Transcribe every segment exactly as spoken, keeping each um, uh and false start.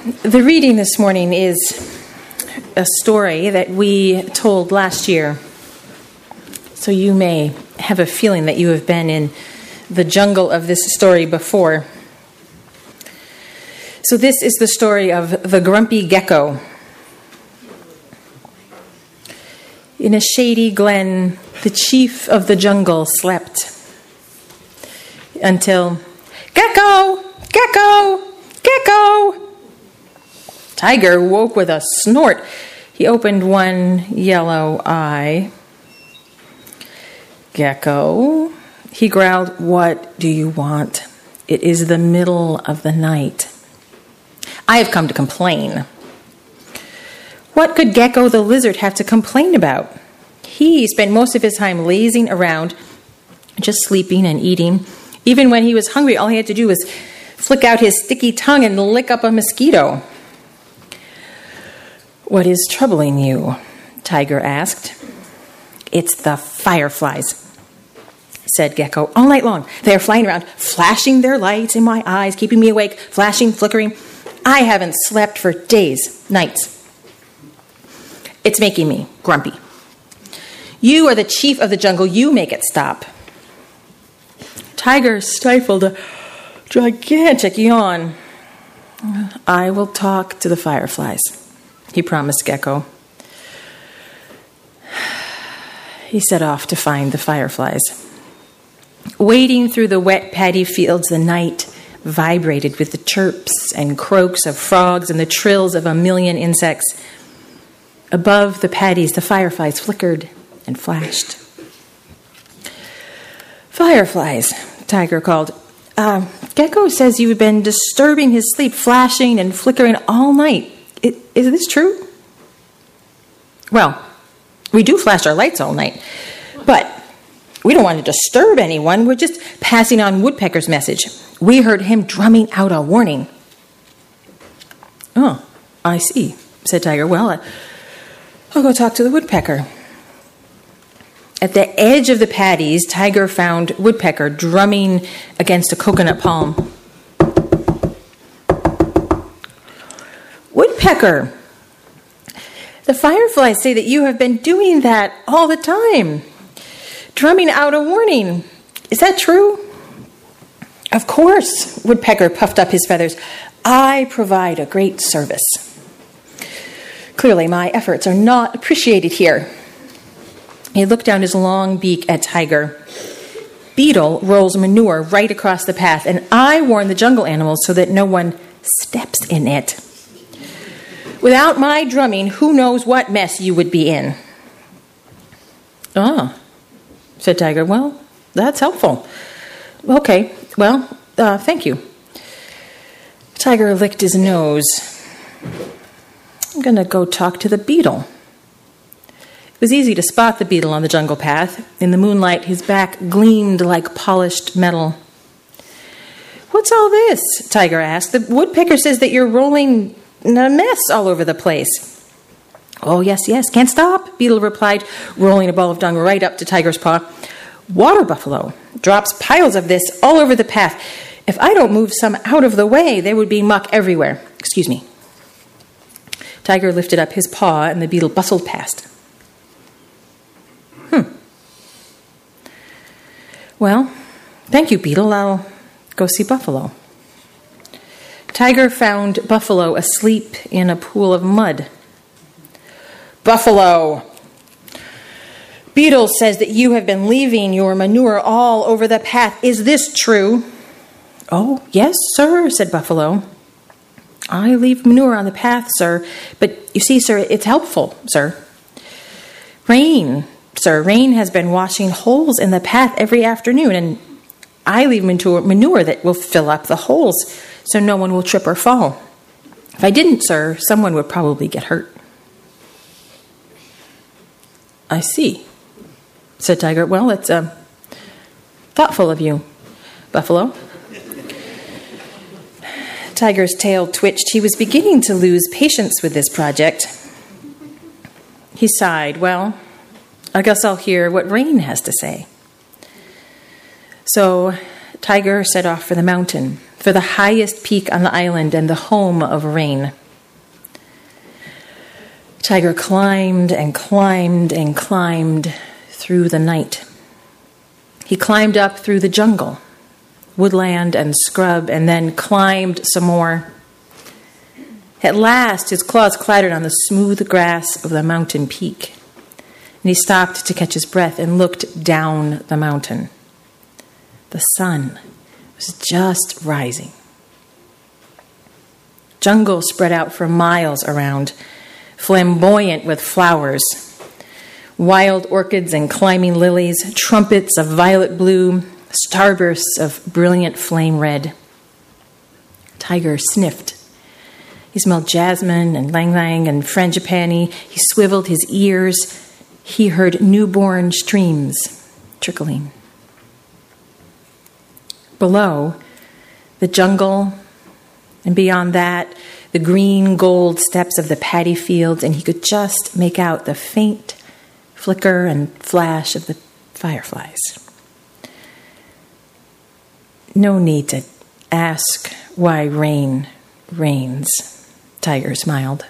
The reading this morning is a story that we told last year. So you may have a feeling that you have been in the jungle of this story before. So this is the story of the grumpy gecko. In a shady glen, the chief of the jungle slept until, "Gecko! Gecko! Gecko!" Tiger woke with a snort. He opened one yellow eye. "Gecko," he growled, "what do you want? It is the middle of the night. I have come to complain." What could Gecko the lizard have to complain about? He spent most of his time lazing around, just sleeping and eating. Even when he was hungry, all he had to do was flick out his sticky tongue and lick up a mosquito. "What is troubling you?" Tiger asked. "It's the fireflies," said Gecko. "All night long, they are flying around, flashing their lights in my eyes, keeping me awake, flashing, flickering. I haven't slept for days, nights. It's making me grumpy. You are the chief of the jungle. You make it stop." Tiger stifled a gigantic yawn. "I will talk to the fireflies," he promised Gecko. He set off to find the fireflies. Wading through the wet paddy fields, the night vibrated with the chirps and croaks of frogs and the trills of a million insects. Above the paddies, the fireflies flickered and flashed. "Fireflies," Tiger called. Uh, "Gecko says you've been disturbing his sleep, flashing and flickering all night. Is, is this true?" "Well, we do flash our lights all night, but we don't want to disturb anyone. We're just passing on Woodpecker's message. We heard him drumming out a warning." "Oh, I see," said Tiger. "Well, uh, I'll go talk to the woodpecker." At the edge of the paddies, Tiger found Woodpecker drumming against a coconut palm. "Woodpecker, the fireflies say that you have been doing that all the time, drumming out a warning. Is that true?" "Of course," Woodpecker puffed up his feathers. "I provide a great service. Clearly, my efforts are not appreciated here." He looked down his long beak at Tiger. "Beetle rolls manure right across the path, and I warn the jungle animals so that no one steps in it. Without my drumming, who knows what mess you would be in." "Ah," said Tiger. "Well, that's helpful. Okay, well, uh, thank you." Tiger licked his nose. "I'm going to go talk to the beetle." It was easy to spot the beetle on the jungle path. In the moonlight, his back gleamed like polished metal. "What's all this?" Tiger asked. "The woodpecker says that you're rolling a mess all over the place." "Oh, yes, yes, can't stop," Beetle replied, rolling a ball of dung right up to Tiger's paw. "Water buffalo drops piles of this all over the path. If I don't move some out of the way, there would be muck everywhere. Excuse me." Tiger lifted up his paw, and the beetle bustled past. Hmm. "Well, thank you, Beetle. I'll go see Buffalo." Tiger found Buffalo asleep in a pool of mud. "Buffalo, Beetle says that you have been leaving your manure all over the path. Is this true?" "Oh, yes, sir," said Buffalo. "I leave manure on the path, sir. But you see, sir, it's helpful, sir. Rain, sir, rain has been washing holes in the path every afternoon, and I leave manure that will fill up the holes so no one will trip or fall. If I didn't, sir, someone would probably get hurt." "I see," said Tiger. "Well, it's uh, thoughtful of you, Buffalo." Tiger's tail twitched. He was beginning to lose patience with this project. He sighed. "Well, I guess I'll hear what Rain has to say." So Tiger set off for the mountain, for the highest peak on the island and the home of rain. Tiger climbed and climbed and climbed through the night. He climbed up through the jungle, woodland and scrub, and then climbed some more. At last, his claws clattered on the smooth grass of the mountain peak, and he stopped to catch his breath and looked down the mountain. The sun was just rising. Jungle spread out for miles around, flamboyant with flowers, wild orchids and climbing lilies, trumpets of violet blue, starbursts of brilliant flame red. Tiger sniffed. He smelled jasmine and lang-lang and frangipani. He swiveled his ears. He heard newborn streams trickling. Below, the jungle, and beyond that, the green gold steps of the paddy fields, and he could just make out the faint flicker and flash of the fireflies. No need to ask why rain rains, Tiger smiled.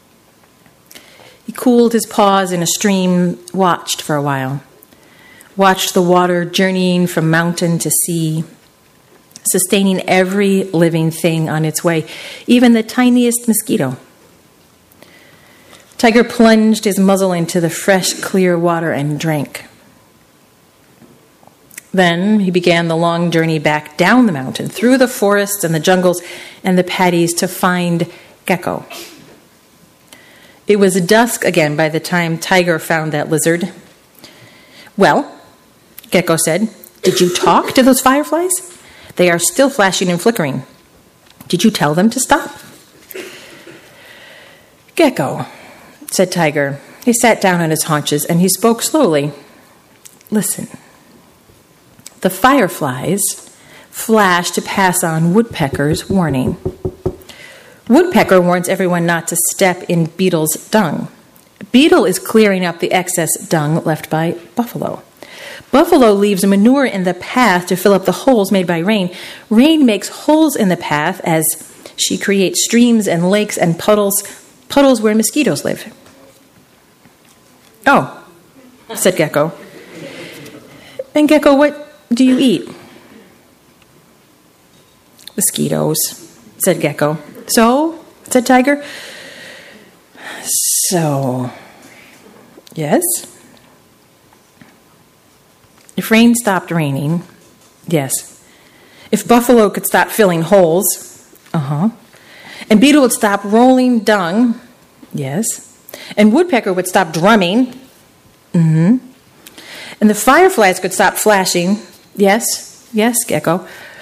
He cooled his paws in a stream, watched for a while, watched the water journeying from mountain to sea, sustaining every living thing on its way, even the tiniest mosquito. Tiger plunged his muzzle into the fresh, clear water and drank. Then he began the long journey back down the mountain, through the forests and the jungles and the paddies to find Gecko. It was dusk again by the time Tiger found that lizard. "Well," Gecko said, "did you talk to those fireflies? They are still flashing and flickering. Did you tell them to stop?" "Gecko," said Tiger. He sat down on his haunches and he spoke slowly. "Listen. The fireflies flash to pass on Woodpecker's warning. Woodpecker warns everyone not to step in Beetle's dung. Beetle is clearing up the excess dung left by Buffalo. Buffalo leaves manure in the path to fill up the holes made by rain. Rain makes holes in the path as she creates streams and lakes and puddles, puddles where mosquitoes live." "Oh," said Gecko. "And Gecko, what do you eat?" "Mosquitoes," said Gecko. "So?" said Tiger. "So, yes. If rain stopped raining, yes. If Buffalo could stop filling holes, uh-huh. And Beetle would stop rolling dung, yes. And Woodpecker would stop drumming, mm-hmm. And the fireflies could stop flashing, yes, yes, Gecko.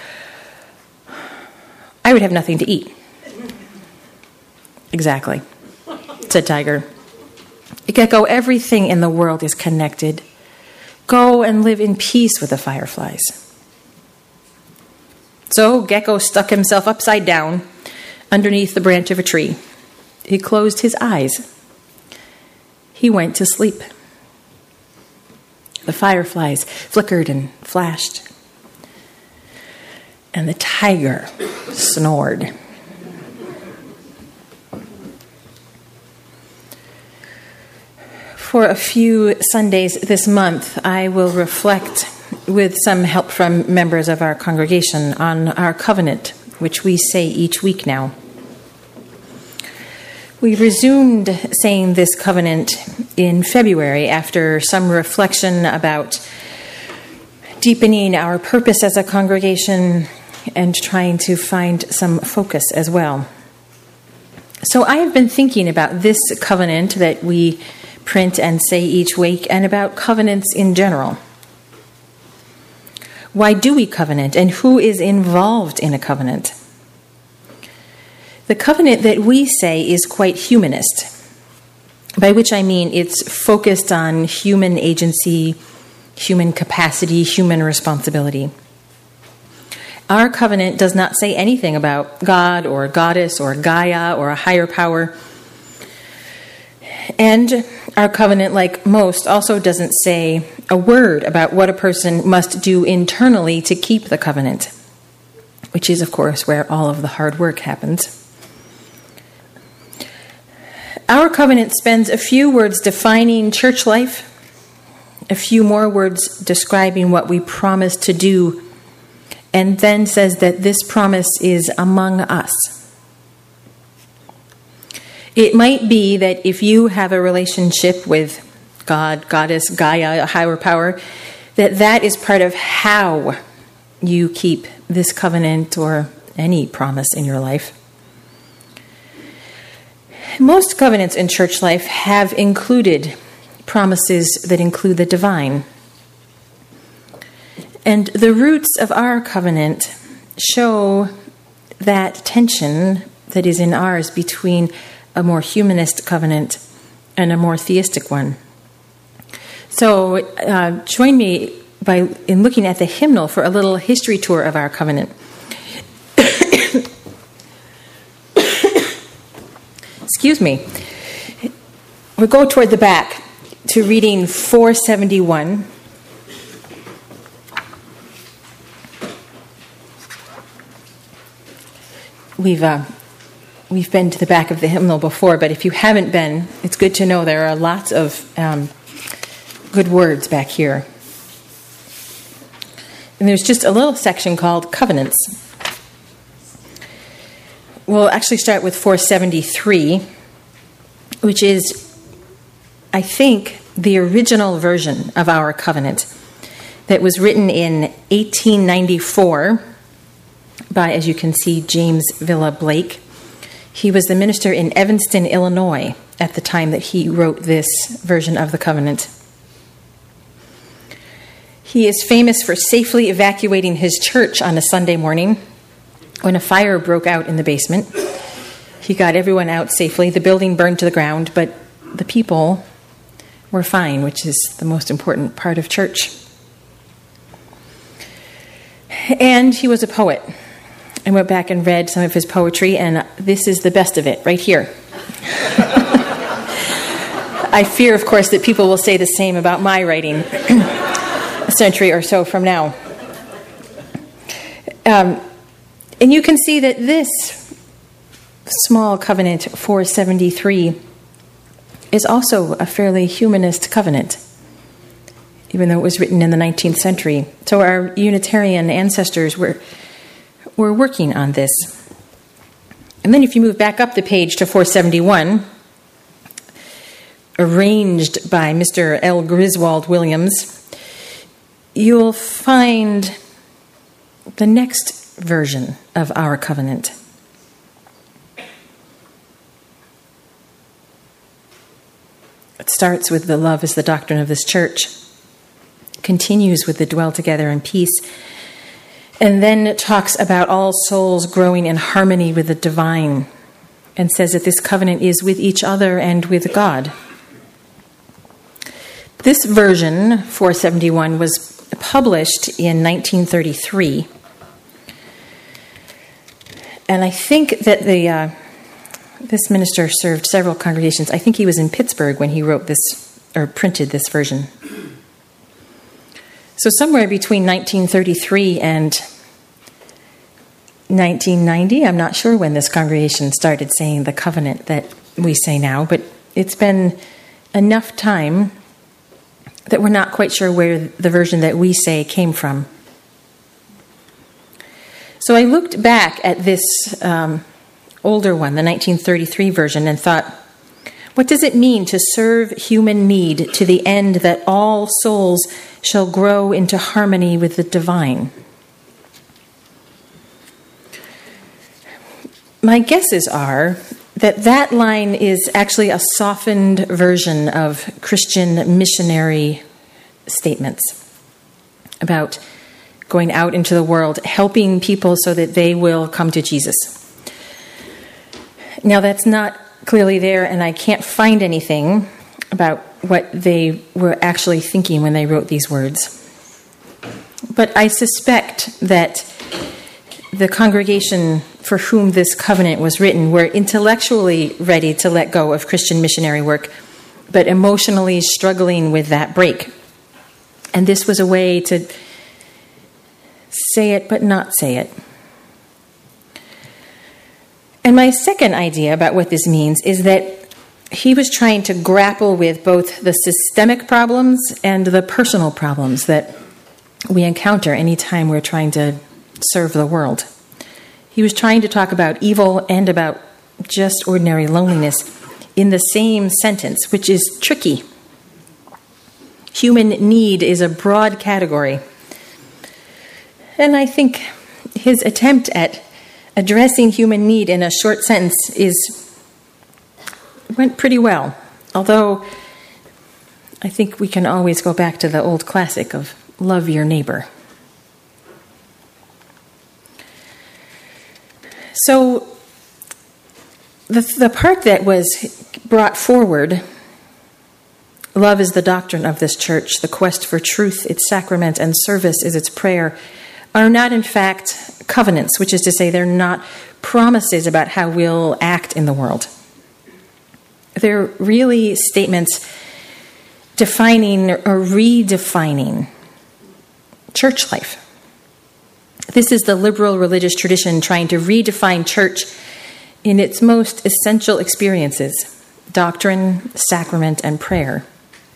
I would have nothing to eat." "Exactly," said Tiger. "Gecko, everything in the world is connected. Go and live in peace with the fireflies." So Gecko stuck himself upside down underneath the branch of a tree. He closed his eyes. He went to sleep. The fireflies flickered and flashed, and the tiger snored. For a few Sundays this month, I will reflect with some help from members of our congregation on our covenant, which we say each week now. We resumed saying this covenant in February after some reflection about deepening our purpose as a congregation and trying to find some focus as well. So I have been thinking about this covenant that we print and say each week, and about covenants in general. Why do we covenant, and who is involved in a covenant? The covenant that we say is quite humanist, by which I mean it's focused on human agency, human capacity, human responsibility. Our covenant does not say anything about God or goddess or Gaia or a higher power. And our covenant, like most, also doesn't say a word about what a person must do internally to keep the covenant. which is, of course, where all of the hard work happens. Our covenant spends a few words defining church life, a few more words describing what we promise to do, and then says that this promise is among us. It might be that if you have a relationship with God, Goddess, Gaia, a higher power, that that is part of how you keep this covenant or any promise in your life. Most covenants in church life have included promises that include the divine. And the roots of our covenant show that tension that is in ours between a more humanist covenant and a more theistic one. So uh, join me by in looking at the hymnal for a little history tour of our covenant. Excuse me. We'll go toward the back to reading four seventy-one. We've uh, we've been to the back of the hymnal before, but if you haven't been, it's good to know there are lots of um, good words back here. And there's just a little section called Covenants. We'll actually start with four seventy-three, which is, I think, the original version of our covenant that was written in eighteen ninety-four by, as you can see, James Villa Blake. He was the minister in Evanston, Illinois, at the time that he wrote this version of the covenant. He is famous for safely evacuating his church on a Sunday morning when a fire broke out in the basement. He got everyone out safely. The building burned to the ground, but the people were fine, which is the most important part of church. And he was a poet. I went back and read some of his poetry, and this is the best of it, right here. I fear, of course, that people will say the same about my writing a century or so from now. Um, and you can see that this small covenant, four seventy-three, is also a fairly humanist covenant, even though it was written in the nineteenth century. So our Unitarian ancestors were were working on this. And then if you move back up the page to four seventy-one, arranged by Mister L. Griswold Williams, you'll find the next version of our covenant. It starts with the love is the doctrine of this church, continues with the dwell together in peace, and then it talks about all souls growing in harmony with the divine, and says that this covenant is with each other and with God. This version, four seventy-one, was published in nineteen thirty-three. And I think that the uh, this minister served several congregations. I think he was in Pittsburgh when he wrote this, or printed this version. So somewhere between nineteen thirty-three and nineteen ninety, I'm not sure when this congregation started saying the covenant that we say now, but it's been enough time that we're not quite sure where the version that we say came from. So I looked back at this um, older one, the nineteen thirty-three version, and thought, what does it mean to serve human need to the end that all souls shall grow into harmony with the divine? My guesses are that that line is actually a softened version of Christian missionary statements about going out into the world, helping people so that they will come to Jesus. Now, that's not clearly there, and I can't find anything about what they were actually thinking when they wrote these words. But I suspect that the congregation for whom this covenant was written were intellectually ready to let go of Christian missionary work, but emotionally struggling with that break. And this was a way to say it but not say it. And my second idea about what this means is that he was trying to grapple with both the systemic problems and the personal problems that we encounter anytime we're trying to serve the world. He was trying to talk about evil and about just ordinary loneliness in the same sentence, which is tricky. Human need is a broad category. And I think his attempt at addressing human need in a short sentence is went pretty well. Although I think we can always go back to the old classic of love your neighbor. So the, the part that was brought forward, love is the doctrine of this church, the quest for truth, its sacrament, and service is its prayer, are not in fact covenants, which is to say they're not promises about how we'll act in the world. They're really statements defining or redefining church life. This is the liberal religious tradition trying to redefine church in its most essential experiences: doctrine, sacrament, and prayer.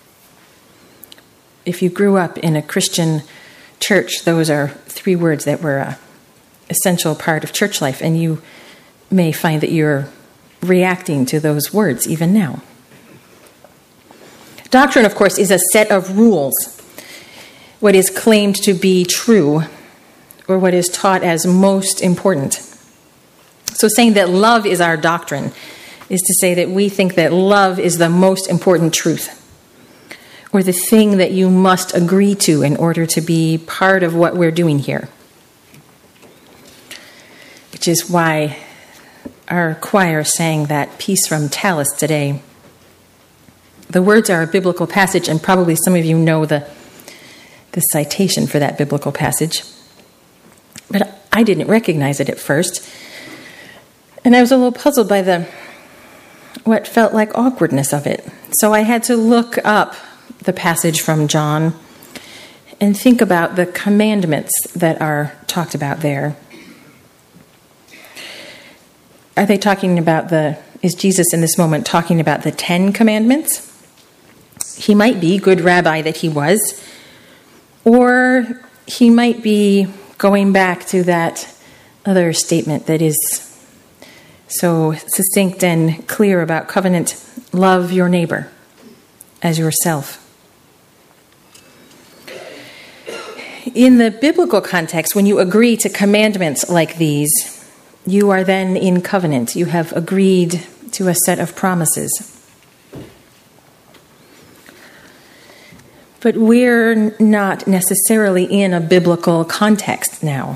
If you grew up in a Christian church, those are three words that were an essential part of church life, and you may find that you're reacting to those words even now. Doctrine, of course, is a set of rules, what is claimed to be true, or what is taught as most important. So saying that love is our doctrine is to say that we think that love is the most important truth, or the thing that you must agree to in order to be part of what we're doing here. Which is why our choir sang that piece from Tallis today. The words are a biblical passage, and probably some of you know the, the citation for that biblical passage. But I didn't recognize it at first. And I was a little puzzled by the what felt like awkwardness of it. So I had to look up the passage from John and think about the commandments that are talked about there. Are they talking about the, is Jesus in this moment talking about the Ten Commandments? He might be, good rabbi that he was, or he might be going back to that other statement that is so succinct and clear about covenant: love your neighbor as yourself. In the biblical context, when you agree to commandments like these, you are then in covenant. You have agreed to a set of promises. But we're not necessarily in a biblical context now.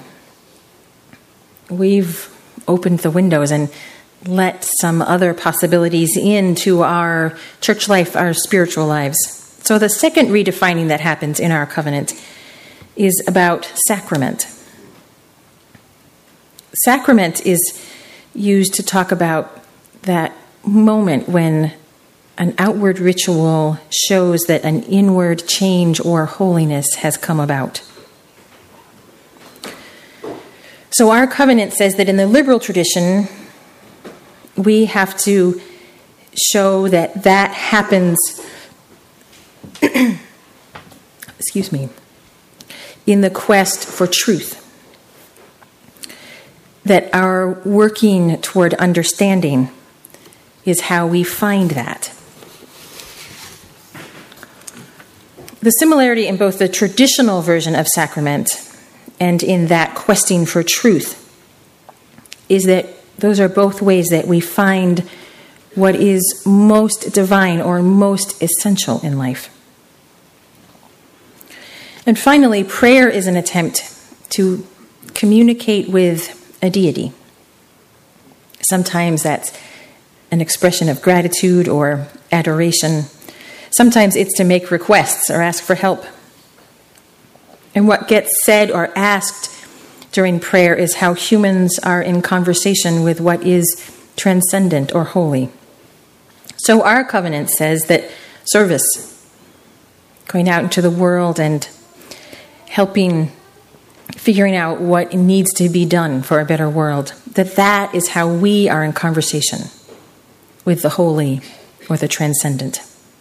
We've opened the windows and let some other possibilities into our church life, our spiritual lives. So the second redefining that happens in our covenant is about sacrament. Sacrament is used to talk about that moment when an outward ritual shows that an inward change or holiness has come about. So our covenant says that in the liberal tradition, we have to show that that happens, excuse me, in the quest for truth. That our working toward understanding is how we find that. The similarity in both the traditional version of sacrament and in that questing for truth is that those are both ways that we find what is most divine or most essential in life. And finally, prayer is an attempt to communicate with a deity. Sometimes that's an expression of gratitude or adoration. Sometimes it's to make requests or ask for help. And what gets said or asked during prayer is how humans are in conversation with what is transcendent or holy. So our covenant says that service, going out into the world and helping figuring out what needs to be done for a better world, that that is how we are in conversation with the holy or the transcendent.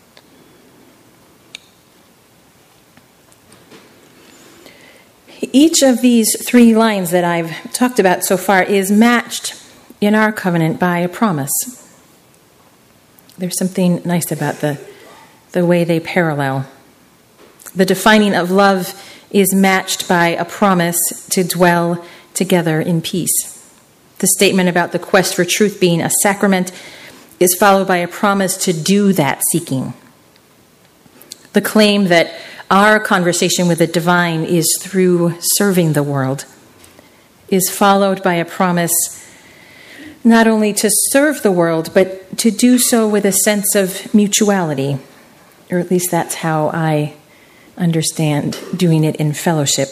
Each of these three lines that I've talked about so far is matched in our covenant by a promise. There's something nice about the, the way they parallel. The defining of love is matched by a promise to dwell together in peace. The statement about the quest for truth being a sacrament is followed by a promise to do that seeking. The claim that our conversation with the divine is through serving the world is followed by a promise not only to serve the world, but to do so with a sense of mutuality, or at least that's how I understand doing it in fellowship.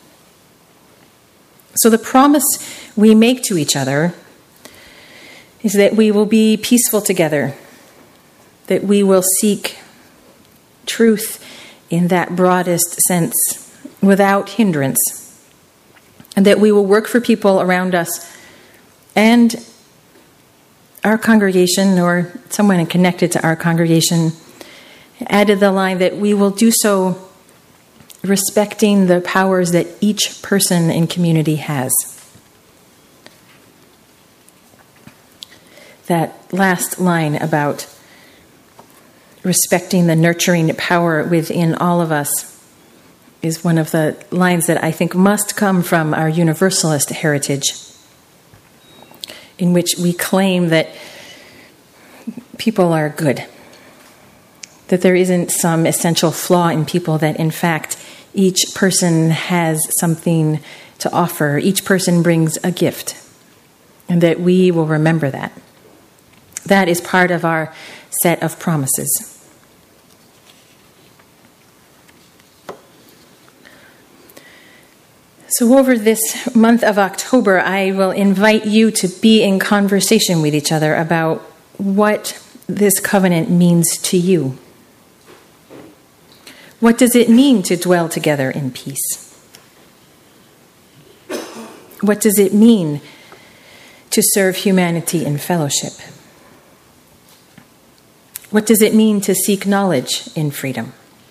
So the promise we make to each other is that we will be peaceful together, that we will seek truth in that broadest sense without hindrance, and that we will work for people around us and our congregation or someone connected to our congregation. Added the line that we will do so respecting the powers that each person in community has. That last line about respecting the nurturing power within all of us is one of the lines that I think must come from our Universalist heritage, in which we claim that people are good, that there isn't some essential flaw in people, that in fact each person has something to offer, each person brings a gift, and that we will remember that. That is part of our set of promises. So over this month of October, I will invite you to be in conversation with each other about what this covenant means to you. What does it mean to dwell together in peace? What does it mean to serve humanity in fellowship? What does it mean to seek knowledge in freedom?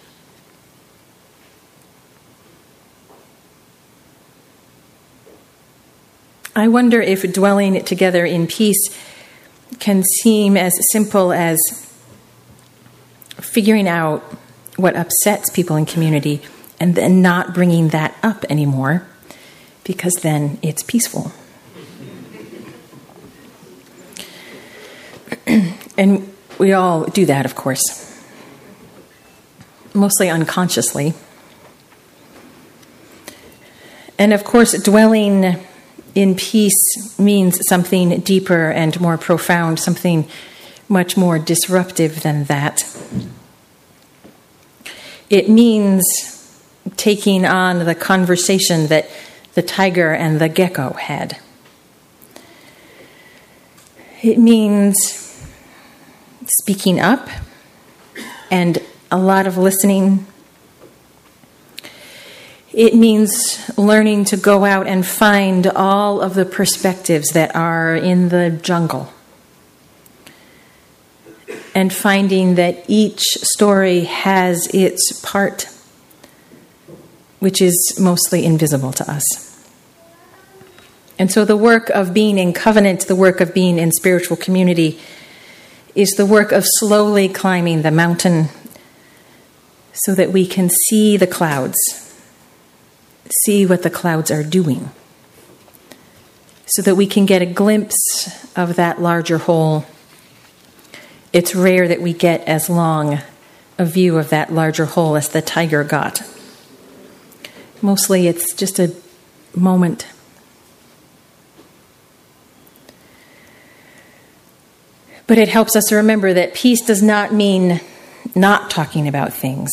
I wonder if dwelling together in peace can seem as simple as figuring out what upsets people in community and then not bringing that up anymore, because then it's peaceful. And we all do that, of course, mostly unconsciously. And of course, dwelling in peace means something deeper and more profound, something much more disruptive than that. It means taking on the conversation that the tiger and the gecko had. It means speaking up and a lot of listening. It means learning to go out and find all of the perspectives that are in the jungle, and finding that each story has its part, which is mostly invisible to us. And so the work of being in covenant, the work of being in spiritual community, is the work of slowly climbing the mountain so that we can see the clouds, see what the clouds are doing, so that we can get a glimpse of that larger whole. It's rare that we get as long a view of that larger whole as the tiger got. Mostly it's just a moment. But it helps us to remember that peace does not mean not talking about things.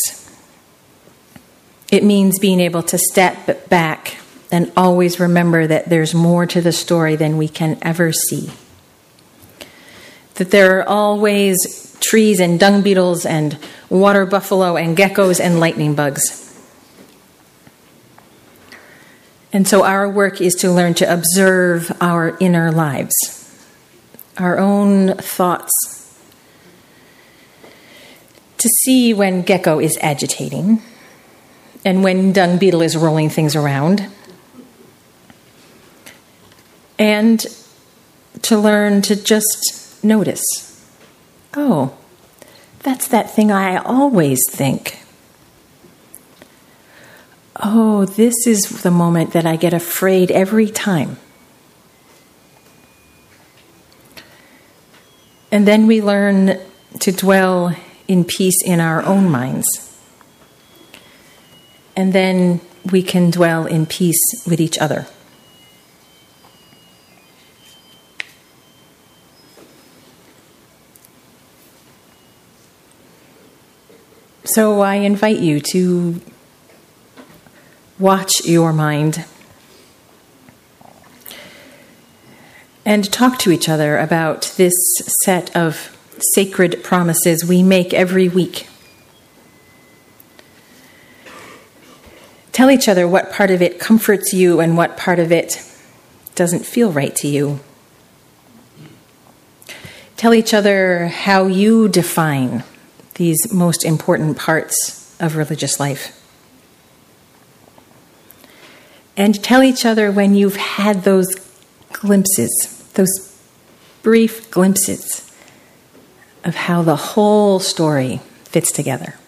It means being able to step back and always remember that there's more to the story than we can ever see. That there are always trees and dung beetles and water buffalo and geckos and lightning bugs. And so our work is to learn to observe our inner lives, our own thoughts, to see when Gecko is agitating and when Dung Beetle is rolling things around, and to learn to just notice, oh, that's that thing I always think. Oh, this is the moment that I get afraid every time. And then we learn to dwell in peace in our own minds. And then we can dwell in peace with each other. So I invite you to watch your mind and talk to each other about this set of sacred promises we make every week. Tell each other what part of it comforts you and what part of it doesn't feel right to you. Tell each other how you define these most important parts of religious life. And tell each other when you've had those glimpses, those brief glimpses of how the whole story fits together.